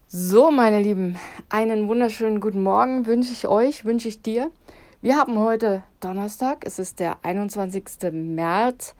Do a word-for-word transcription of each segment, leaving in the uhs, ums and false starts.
So, meine Lieben, einen wunderschönen guten Morgen wünsche ich euch, wünsche ich dir. Wir haben heute Donnerstag, es ist der einundzwanzigsten März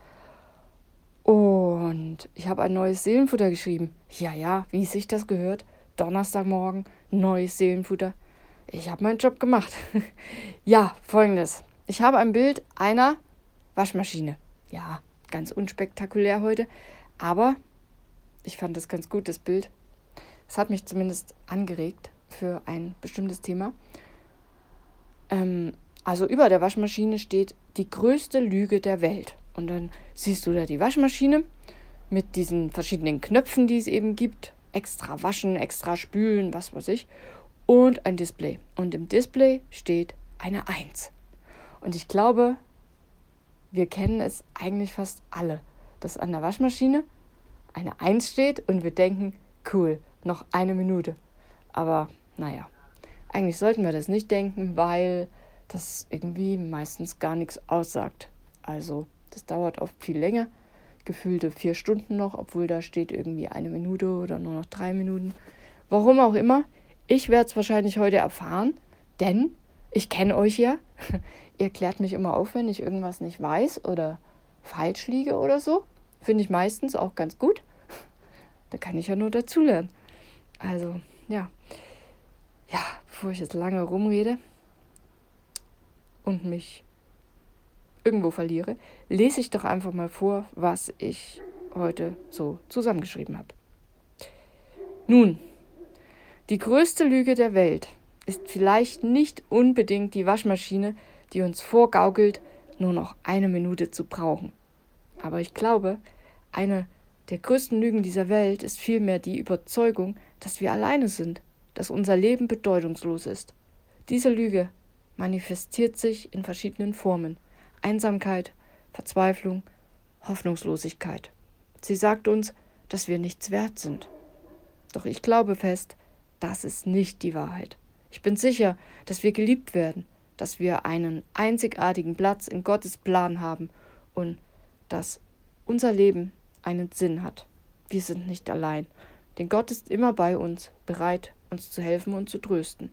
und ich habe ein neues Seelenfutter geschrieben. Ja, ja, wie sich das gehört. Donnerstagmorgen, neues Seelenfutter. Ich habe meinen Job gemacht. Ja, folgendes. Ich habe ein Bild einer Waschmaschine. Ja, ganz unspektakulär heute, aber ich fand das ganz gut, das Bild. Es hat mich zumindest angeregt für ein bestimmtes Thema. Ähm, also über der Waschmaschine steht die größte Lüge der Welt. Und dann siehst du da die Waschmaschine mit diesen verschiedenen Knöpfen, die es eben gibt. Extra waschen, extra spülen, was weiß ich. Und ein Display. Und im Display steht eine Eins. Und ich glaube, wir kennen es eigentlich fast alle, dass an der Waschmaschine eine Eins steht und wir denken, cool, noch eine Minute. Aber naja, eigentlich sollten wir das nicht denken, weil das irgendwie meistens gar nichts aussagt. Also das dauert oft viel länger, gefühlte vier Stunden noch, obwohl da steht irgendwie eine Minute oder nur noch drei Minuten. Warum auch immer, ich werde es wahrscheinlich heute erfahren, denn ich kenne euch ja. Ihr klärt mich immer auf, wenn ich irgendwas nicht weiß oder falsch liege oder so. Finde ich meistens auch ganz gut. Da kann ich ja nur dazulernen. Also, ja. Ja, bevor ich jetzt lange rumrede und mich irgendwo verliere, lese ich doch einfach mal vor, was ich heute so zusammengeschrieben habe. Nun, die größte Lüge der Welt ist vielleicht nicht unbedingt die Waschmaschine, die uns vorgaukelt, nur noch eine Minute zu brauchen. Aber ich glaube, eine der größten Lügen dieser Welt ist vielmehr die Überzeugung, dass wir alleine sind, dass unser Leben bedeutungslos ist. Diese Lüge manifestiert sich in verschiedenen Formen: Einsamkeit, Verzweiflung, Hoffnungslosigkeit. Sie sagt uns, dass wir nichts wert sind. Doch ich glaube fest, das ist nicht die Wahrheit. Ich bin sicher, dass wir geliebt werden, dass wir einen einzigartigen Platz in Gottes Plan haben und dass unser Leben einen Sinn hat. Wir sind nicht allein, denn Gott ist immer bei uns, bereit, uns zu helfen und zu trösten.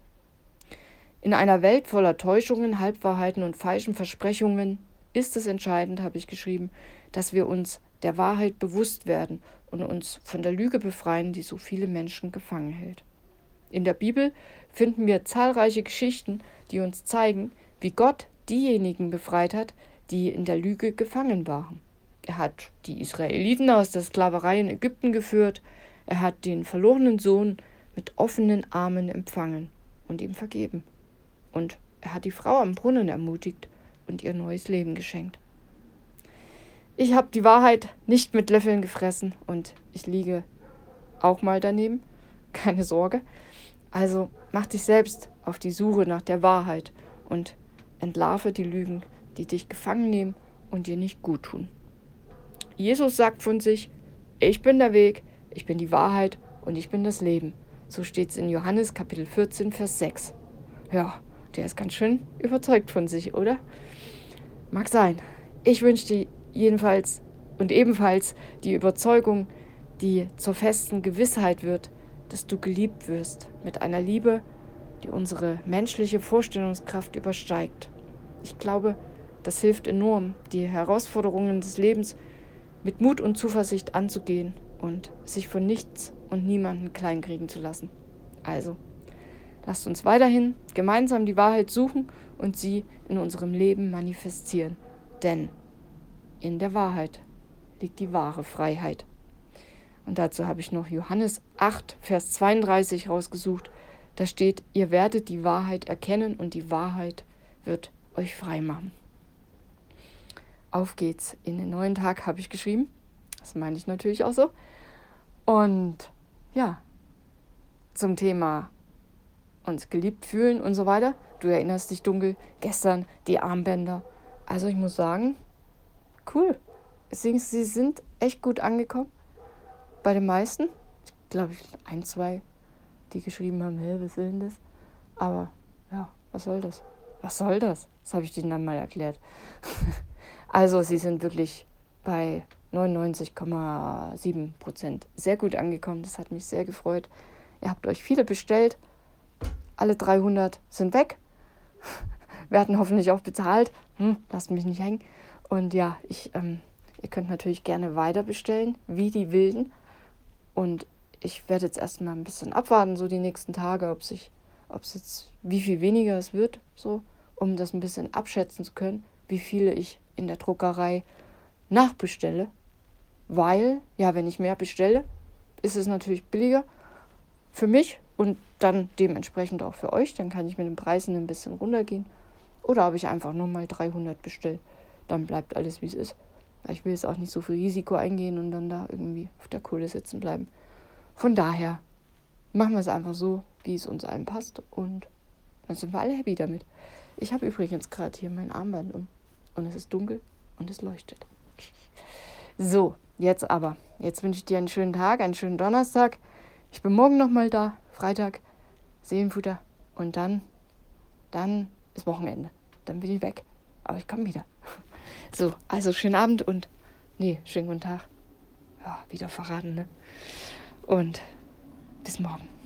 In einer Welt voller Täuschungen, Halbwahrheiten und falschen Versprechungen ist es entscheidend, habe ich geschrieben, dass wir uns der Wahrheit bewusst werden und uns von der Lüge befreien, die so viele Menschen gefangen hält. In der Bibel finden wir zahlreiche Geschichten, die uns zeigen, wie Gott diejenigen befreit hat, die in der Lüge gefangen waren. Er hat die Israeliten aus der Sklaverei in Ägypten geführt, er hat den verlorenen Sohn mit offenen Armen empfangen und ihm vergeben. Und er hat die Frau am Brunnen ermutigt und ihr neues Leben geschenkt. Ich habe die Wahrheit nicht mit Löffeln gefressen und ich liege auch mal daneben, keine Sorge. Also mach dich selbst auf die Suche nach der Wahrheit und entlarve die Lügen, die dich gefangen nehmen und dir nicht gut tun. Jesus sagt von sich, ich bin der Weg, ich bin die Wahrheit und ich bin das Leben. So steht es in Johannes Kapitel vierzehn, Vers sechs. Ja, der ist ganz schön überzeugt von sich, oder? Mag sein. Ich wünsche dir jedenfalls und ebenfalls die Überzeugung, die zur festen Gewissheit wird, dass du geliebt wirst mit einer Liebe, die unsere menschliche Vorstellungskraft übersteigt. Ich glaube, das hilft enorm, die Herausforderungen des Lebens mit Mut und Zuversicht anzugehen und sich von nichts und niemandem kleinkriegen zu lassen. Also, lasst uns weiterhin gemeinsam die Wahrheit suchen und sie in unserem Leben manifestieren. Denn in der Wahrheit liegt die wahre Freiheit. Und dazu habe ich noch Johannes acht, Vers zweiunddreißig rausgesucht. Da steht, ihr werdet die Wahrheit erkennen und die Wahrheit wird euch frei machen. Auf geht's in den neuen Tag, habe ich geschrieben. Das meine ich natürlich auch so. Und ja, zum Thema uns geliebt fühlen und so weiter. Du erinnerst dich dunkel, gestern die Armbänder. Also ich muss sagen, cool. Sie sind echt gut angekommen. Bei den meisten. Ich glaube, ein, zwei, die geschrieben haben, hey, was soll denn das? Aber ja, was soll das? Was soll das? Das habe ich denen dann mal erklärt. Also sie sind wirklich bei neunundneunzig Komma sieben Prozent sehr gut angekommen. Das hat mich sehr gefreut. Ihr habt euch viele bestellt. Alle dreihundert sind weg. Werden hoffentlich auch bezahlt. Hm, lasst mich nicht hängen. Und ja, ich, ähm, ihr könnt natürlich gerne weiter bestellen, wie die Wilden. Und ich werde jetzt erstmal ein bisschen abwarten, so die nächsten Tage, ob sich, ob es jetzt, wie viel weniger es wird, so, um das ein bisschen abschätzen zu können, wie viele ich in der Druckerei nachbestelle. Weil, ja, wenn ich mehr bestelle, ist es natürlich billiger für mich und dann dementsprechend auch für euch. Dann kann ich mit den Preisen ein bisschen runtergehen. Oder ob ich einfach nur mal dreihundert bestelle. Dann bleibt alles, wie es ist. Weil ich will jetzt auch nicht so viel Risiko eingehen und dann da irgendwie auf der Kohle sitzen bleiben. Von daher machen wir es einfach so, wie es uns allen passt. Und dann sind wir alle happy damit. Ich habe übrigens gerade hier mein Armband um. Und es ist dunkel und es leuchtet. So, jetzt aber. Jetzt wünsche ich dir einen schönen Tag, einen schönen Donnerstag. Ich bin morgen nochmal da, Freitag, Seelenfutter. Und dann, dann ist Wochenende. Dann bin ich weg. Aber ich komme wieder. So, also schönen Abend und, nee, schönen guten Tag. Ja, wieder verraten, ne? Und bis morgen.